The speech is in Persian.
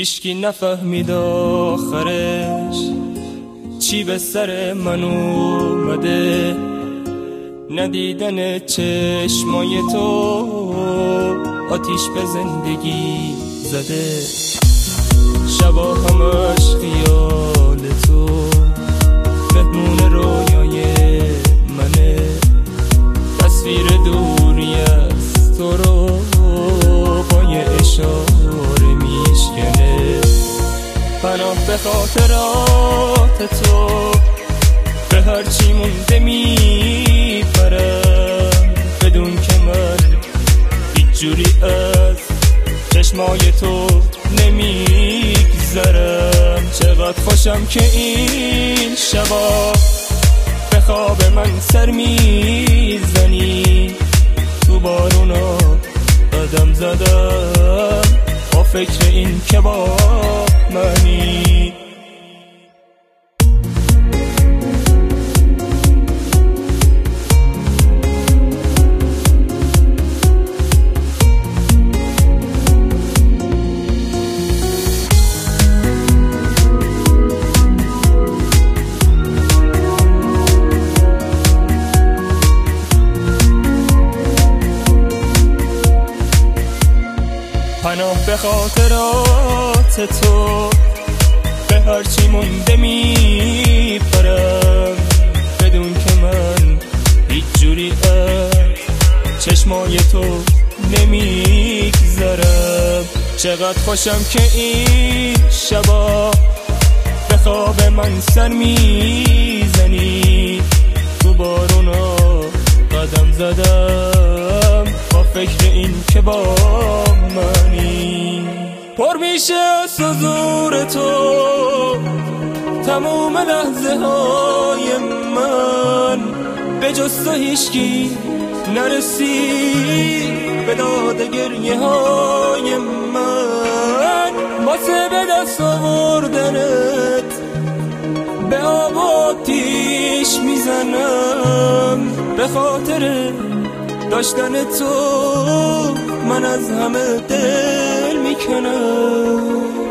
هیچکی نفهمید آخرش چی به سر من اومده. ندیدن چشمای تو آتیش به زندگی زده. شبا همش خیال تو مهمون رویای منه. تصویر دوری از تو رو با یه اشاره میشکنه. پناه به خاطرات تو به هرچی مونده میپرم، بدون که من هیچ جوری از چشمای تو نمیگذرم. چقدر خوشم که این شبا به خواب من سر میزنی. تو بارونا قدم زدم با فکر این که با منی. پناه به خاطرات تو به هرچی مونده میپرم، بدون که من هیچ جوری از چشمای تو نمیگذرم. چقدر خوشم که این شبا به خواب من سر میزنی. تو بارونا قدم زدم با فکر این که با منی. پر میشه از حضور تو تموم لحظه های من. به جز تو هیچکی نرسید به داد گریه های من. واسه به دست آوردنت به آب و آتیش میزنم. به خاطر داشتن تو من از همه دل میکنم.